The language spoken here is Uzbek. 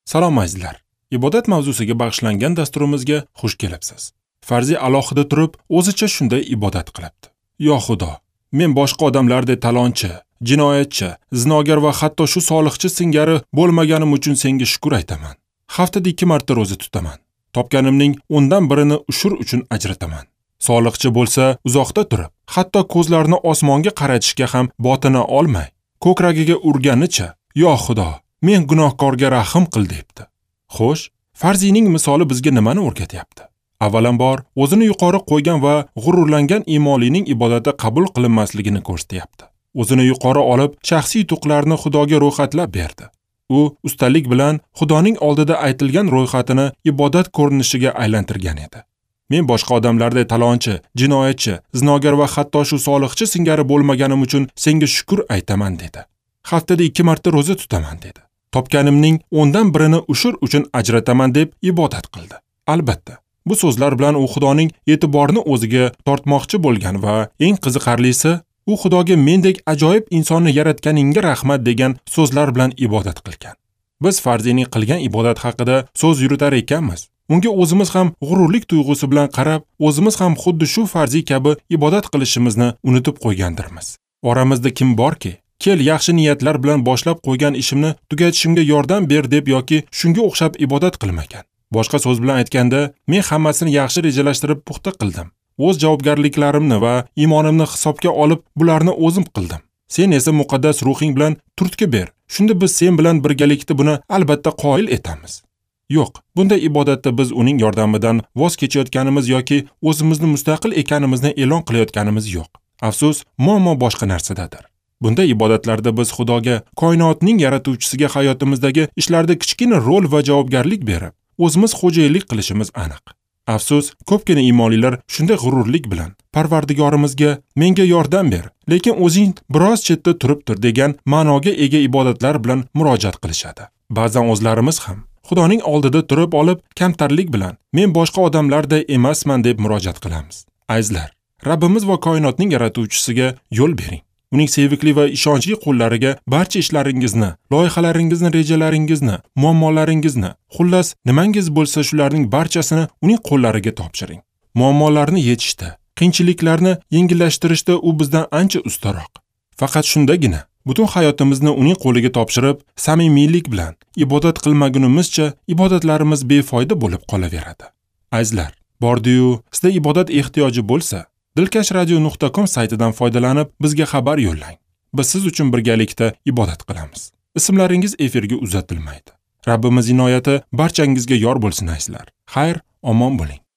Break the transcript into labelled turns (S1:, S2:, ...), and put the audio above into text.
S1: Salom azizlar. Ibodat mavzusiga bag'ishlangan dasturimizga xush kelibsiz. Farzi alohida turib, o'zicha shunday ibodat qilibdi. Yo Xudo, men boshqa odamlardek talonchi, jinoyatchi, zinogar va hatto shu solihchi singari bo'lmaganim uchun senga shukr aytaman. Haftada 2 marta roza tutaman. Topganimning 10dan birini ushur uchun ajrataman. Solihchi bo'lsa uzoqda turib, hatto ko'zlarini osmonga qaratishga ham botina olmay, ko'kragiga urganicha, yo Xudo, men gunohkorga rahim qil debdi. Xo'sh, Farzining misoli bizga nimani o'rgatyapti? Avvalambor, o'zini yuqori qo'ygan va g'ururlangan iymonining ibodati qabul qilinmasligini ko'rsatyapti. O'zini yuqori olib, shaxsiy yutuqlarni Xudoga ro'yxatlab berdi. U ustalik bilan Xudoning oldida aytilgan ro'yxatini ibodat ko'rinishiga aylantirgan edi. Men boshqa odamlardek talonchi, jinoyatchi, zinogar va hatto shu solihchi singari bo'lmaganim uchun senga shukr aytaman dedi. Haftada 2 marta roza tutaman dedi. Topganimning 10dan birini ushur uchun ajrataman deb ibodat qildi. Albatta, bu so'zlar bilan u Xudoning e'tiborini o'ziga tortmoqchi bo'lgan va eng qiziqarlisi, u Xudoga mendek ajoyib insonni yaratganingga rahmat degan so'zlar bilan ibodat qilgan. Biz Farzining qilgan ibodat haqida so'z yuritar ekanmiz. Unga o'zimiz ham g'ururlik tuyg'usi bilan qarab, o'zimiz ham xuddi shu Farzi kabi ibodat qilishimizni unutib qo'ygandirmiz. Oramizda kim borki, kel yaxshi niyatlar bilan boshlab qo'ygan ishimni tugatishimga yordam ber deb yoki shunga o'xshab ibodat qilmagan. Boshqa so'z bilan aytganda, men hammasini yaxshi rejalashtirib puxta qildim. O'z javobgarliklarimni va iymonimni hisobga olib, bularni o'zim qildim. Sen esa muqaddas ruhing bilan turtki ber. Shunda biz sen bilan birgalikda buni albatta qoyil etamiz. Yo'q, bunday ibodatda biz uning yordamidan voz kechayotganimiz yoki o'zimizni mustaqil ekanimizni e'lon qilayotganimiz yo'q. Afsus, muammo boshqa narsadadir. Bunday ibodatlarda biz Xudoga, koinotning yaratuvchisiga hayotimizdagi ishlarda kichkina rol va javobgarlik berib, o'zimiz xo'jayinlik qilishimiz aniq. Afsus, ko'pgina iymonlilar shunday g'ururlik bilan Parvardigorimizga menga yordam ber, lekin o'zing biroz chetda turib tur degan ma'noga ega ibodatlar bilan murojaat qilishadi. Ba'zan o'zlarimiz ham Xudoning oldida turib olib, kamtarlik bilan men boshqa odamlarday emasman deb murojaat qilamiz. Azizlar, Rabbimiz va koinotning yaratuvchisiga yo'l bering. Uning sevikli va ishonchli qo'llariga barcha ishlaringizni, loyihalaringizni, rejalaringizni, muammolaringizni, xullas, nimangiz bo'lsa shularning barchasini uning qo'llariga topshiring. Muammolarni yechishda, qiyinchiliklarni yengillashtirishda u bizdan ancha ustaroq. Faqat shundagina butun hayotimizni uning qo'liga topshirib, samimiylik bilan ibodat qilmagunimizcha ibodatlarimiz befoyda bo'lib qolaveradi. Azizlar, bordi-yu, sizda ibodat ehtiyoji bo'lsa, dilkashradio.com saytidan foydalanib bizga xabar yo'llang. Biz siz uchun birgalikda ibodat qilamiz. Ismlaringiz efirga uzatilmaydi. Rabbimiz inoyati barchangizga yor bo'lsin azizlar. Xayr, omon bo'ling.